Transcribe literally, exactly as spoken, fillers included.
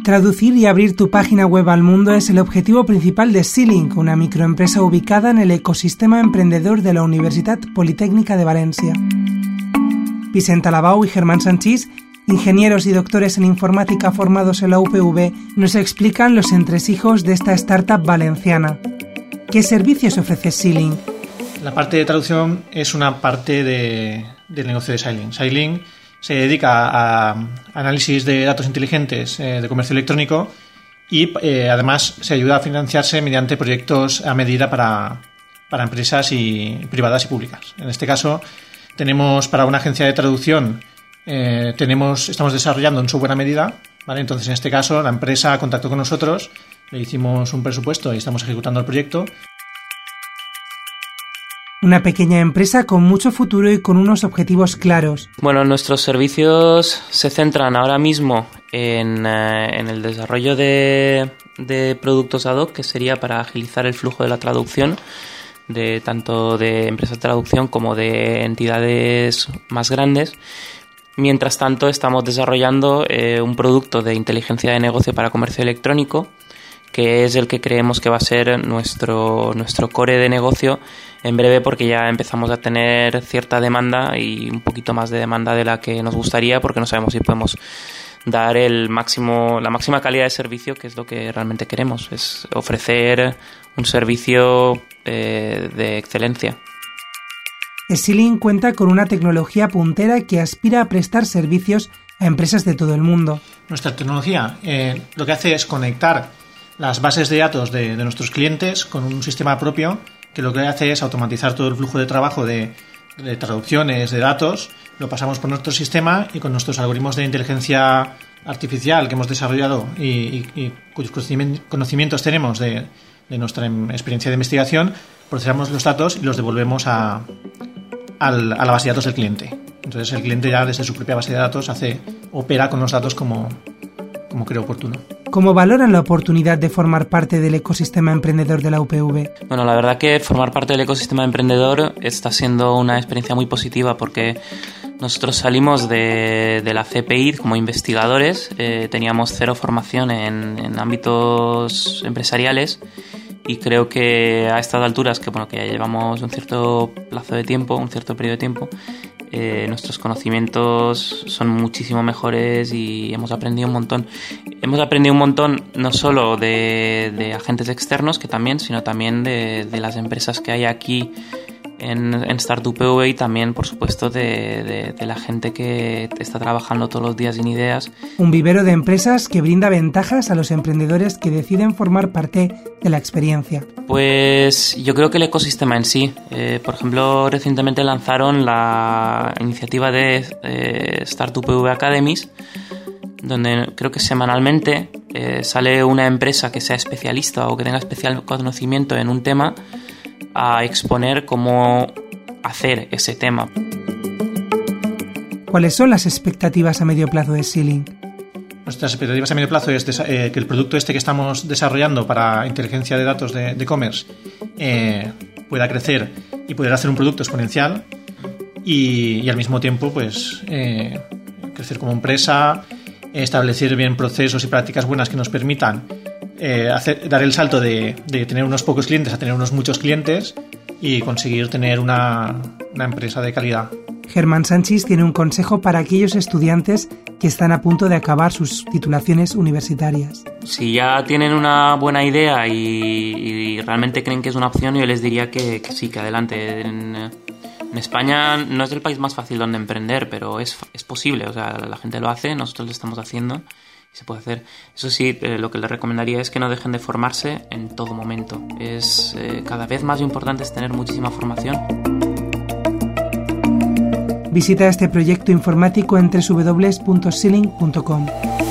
Traducir y abrir tu página web al mundo es el objetivo principal de Sealink, una microempresa ubicada en el ecosistema emprendedor de la Universitat Politécnica de Valencia. Vicent Alabau y Germán Sanchís, ingenieros y doctores en informática formados en la U P V, nos explican los entresijos de esta startup valenciana. ¿Qué servicios ofrece Sealink? La parte de traducción es una parte de, del negocio de Sealink. Sealink se dedica a análisis de datos inteligentes eh, de comercio electrónico y eh, además se ayuda a financiarse mediante proyectos a medida para, para empresas y privadas y públicas. En este caso tenemos para una agencia de traducción eh, tenemos estamos desarrollando un software a medida, ¿vale? Entonces en este caso la empresa contactó con nosotros, le hicimos un presupuesto y estamos ejecutando el proyecto. Una pequeña empresa con mucho futuro y con unos objetivos claros. Bueno, nuestros servicios se centran ahora mismo en, eh, en el desarrollo de, de productos ad hoc, que sería para agilizar el flujo de la traducción, de tanto de empresas de traducción como de entidades más grandes. Mientras tanto, estamos desarrollando eh, un producto de inteligencia de negocio para comercio electrónico, que es el que creemos que va a ser nuestro, nuestro core de negocio en breve, porque ya empezamos a tener cierta demanda y un poquito más de demanda de la que nos gustaría, porque no sabemos si podemos dar el máximo, la máxima calidad de servicio, que es lo que realmente queremos, es ofrecer un servicio eh, de excelencia. Sealink cuenta con una tecnología puntera que aspira a prestar servicios a empresas de todo el mundo. Nuestra tecnología eh, lo que hace es conectar las bases de datos de, de nuestros clientes con un sistema propio que lo que hace es automatizar todo el flujo de trabajo de, de traducciones de datos, lo pasamos por nuestro sistema y con nuestros algoritmos de inteligencia artificial que hemos desarrollado y, y, y cuyos conocimientos tenemos de, de nuestra experiencia de investigación, procesamos los datos y los devolvemos a, al, a la base de datos del cliente. Entonces el cliente ya desde su propia base de datos hace, opera con los datos como, como cree oportuno. ¿Cómo valoran la oportunidad de formar parte del ecosistema emprendedor de la U P V? Bueno, la verdad que formar parte del ecosistema emprendedor está siendo una experiencia muy positiva, porque nosotros salimos de, de la C P I como investigadores, eh, teníamos cero formación en, en ámbitos empresariales y creo que a estas alturas, que bueno que ya llevamos un cierto plazo de tiempo, un cierto periodo de tiempo, Eh, nuestros conocimientos son muchísimo mejores y hemos aprendido un montón. Hemos aprendido un montón no solo de, de agentes externos, que también, sino también de, de las empresas que hay aquí en, en Start U P V y también, por supuesto, de, de, de la gente que está trabajando todos los días en ideas. Un vivero de empresas que brinda ventajas a los emprendedores que deciden formar parte de la experiencia. Pues yo creo que el ecosistema en sí. Eh, por ejemplo, recientemente lanzaron la iniciativa de eh, Start U P V Academies, donde creo que semanalmente eh, sale una empresa que sea especialista o que tenga especial conocimiento en un tema a exponer cómo hacer ese tema. ¿Cuáles son las expectativas a medio plazo de Sealink? Nuestras expectativas a medio plazo es eh, que el producto este que estamos desarrollando para inteligencia de datos de e-commerce eh, pueda crecer y poder hacer un producto exponencial y, y al mismo tiempo pues eh, crecer como empresa, establecer bien procesos y prácticas buenas que nos permitan eh, hacer, dar el salto de, de tener unos pocos clientes a tener unos muchos clientes y conseguir tener una, una empresa de calidad. Germán Sanchís tiene un consejo para aquellos estudiantes que están a punto de acabar sus titulaciones universitarias. Si ya tienen una buena idea y, y realmente creen que es una opción, yo les diría que, que sí, que adelante. En, en España no es el país más fácil donde emprender, pero es, es posible. O sea, la gente lo hace, nosotros lo estamos haciendo y se puede hacer. Eso sí, eh, lo que les recomendaría es que no dejen de formarse en todo momento. Es eh, cada vez más importante es tener muchísima formación. Visita este proyecto informático en doble u doble u doble u punto sealink punto com.